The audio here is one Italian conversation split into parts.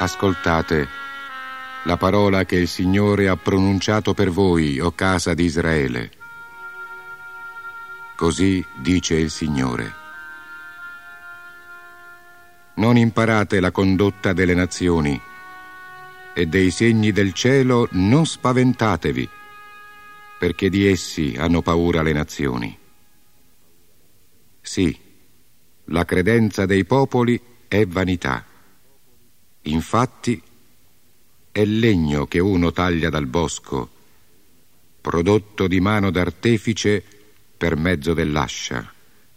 Ascoltate la parola che il Signore ha pronunciato per voi, o casa di Israele. Così dice il Signore. Non imparate la condotta delle nazioni, e dei segni del cielo non spaventatevi, perché di essi hanno paura le nazioni. Sì, la credenza dei popoli è vanità. Infatti, è legno che uno taglia dal bosco, prodotto di mano d'artefice per mezzo dell'ascia.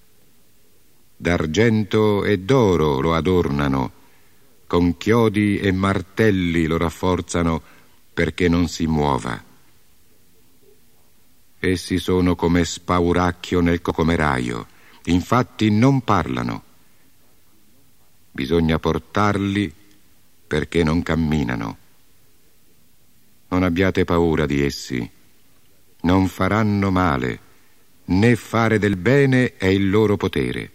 D'argento e d'oro lo adornano, con chiodi e martelli lo rafforzano perché non si muova. Essi sono come spauracchio nel cocomeraio, infatti non parlano. Bisogna portarli perché non camminano. Non abbiate paura di essi, non faranno male, né fare del bene è il loro potere.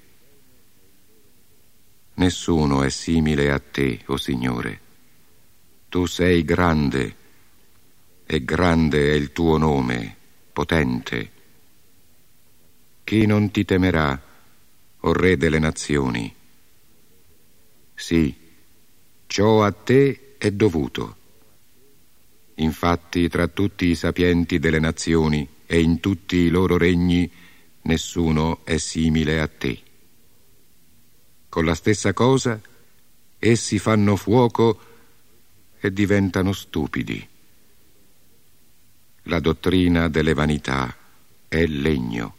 Nessuno è simile a te, o Signore. Tu sei grande, e grande è il tuo nome, potente. Chi non ti temerà, o Re delle nazioni? Sì, ciò a te è dovuto. Infatti, tra tutti i sapienti delle nazioni e in tutti i loro regni, nessuno è simile a te. Con la stessa cosa, essi fanno fuoco e diventano stupidi. La dottrina delle vanità è legno.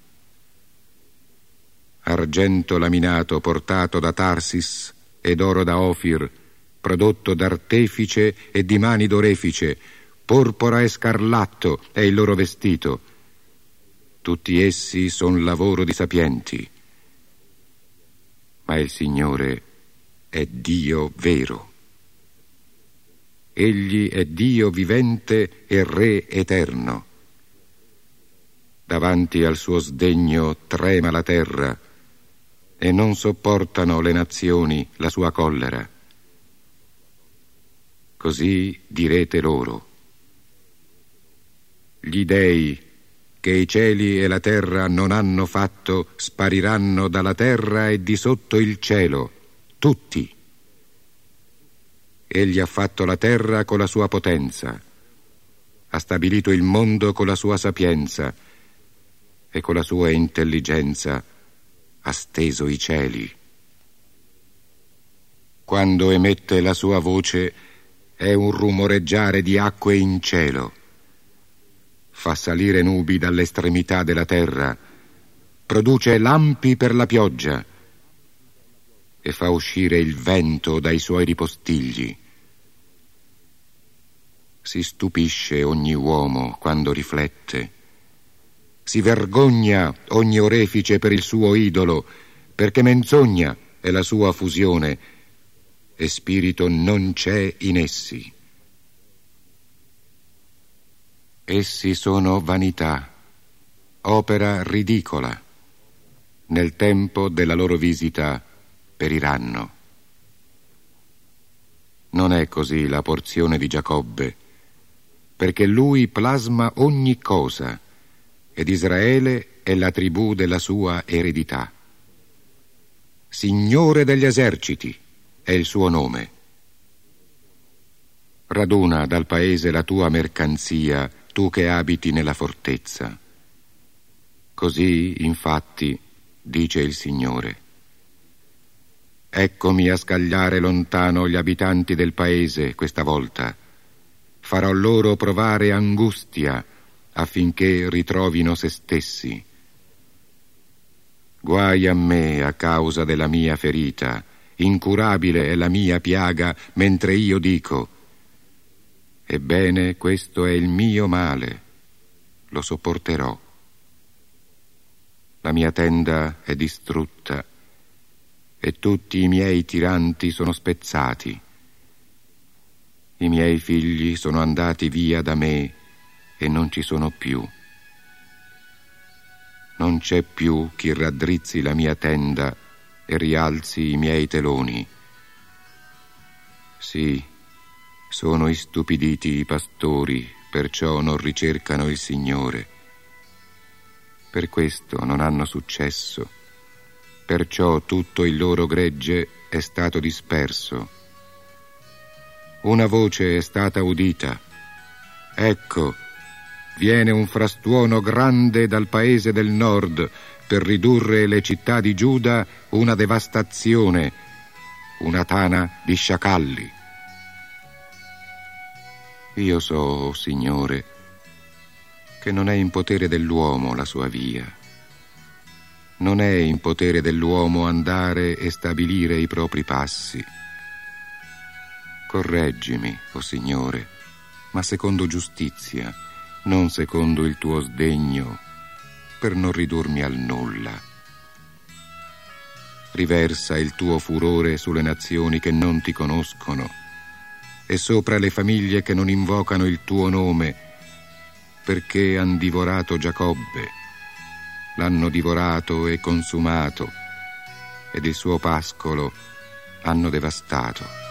Argento laminato portato da Tarsis ed oro da Ofir, prodotto d'artefice e di mani d'orefice, porpora e scarlatto è il loro vestito. Tutti essi son lavoro di sapienti. Ma il Signore è Dio vero. Egli è Dio vivente e Re eterno. Davanti al suo sdegno trema la terra e non sopportano le nazioni la sua collera. Così direte loro: gli dei che i cieli e la terra non hanno fatto spariranno dalla terra e di sotto il cielo, tutti. Egli ha fatto la terra con la sua potenza, ha stabilito il mondo con la sua sapienza e con la sua intelligenza ha steso i cieli. Quando emette la sua voce è un rumoreggiare di acque in cielo. Fa salire nubi dall'estremità della terra, produce lampi per la pioggia e fa uscire il vento dai suoi ripostigli. Si stupisce ogni uomo quando riflette, si vergogna ogni orefice per il suo idolo, perché menzogna è la sua fusione e spirito non c'è in essi. Essi sono vanità, opera ridicola. Nel tempo della loro visita periranno. Non è così la porzione di Giacobbe, perché lui plasma ogni cosa, ed Israele è la tribù della sua eredità. Signore degli eserciti è il suo nome. Raduna dal paese la tua mercanzia, tu che abiti nella fortezza. Così, infatti, dice il Signore: eccomi a scagliare lontano gli abitanti del paese questa volta. Farò loro provare angustia affinché ritrovino se stessi. Guai a me a causa della mia ferita, incurabile è la mia piaga, mentre io dico: ebbene, questo è il mio male, lo sopporterò. La mia tenda è distrutta e tutti i miei tiranti sono spezzati. I miei figli sono andati via da me e non ci sono più. Non c'è più chi raddrizzi la mia tenda e rialzi i miei teloni. Sì, Sono istupiditi i pastori, perciò non ricercano il Signore. Per questo non hanno successo, perciò tutto il loro gregge è stato disperso. Una voce è stata udita. Ecco, viene un frastuono grande dal paese del nord per ridurre le città di Giuda una devastazione, una tana di sciacalli. Io so, o Signore, che non è in potere dell'uomo la sua via. Non è in potere dell'uomo andare e stabilire i propri passi. Correggimi, o Signore, ma secondo giustizia, non secondo il tuo sdegno, per non ridurmi al nulla. Riversa il tuo furore sulle nazioni che non ti conoscono e sopra le famiglie che non invocano il tuo nome, perché han divorato Giacobbe, l'hanno divorato e consumato, ed il suo pascolo hanno devastato.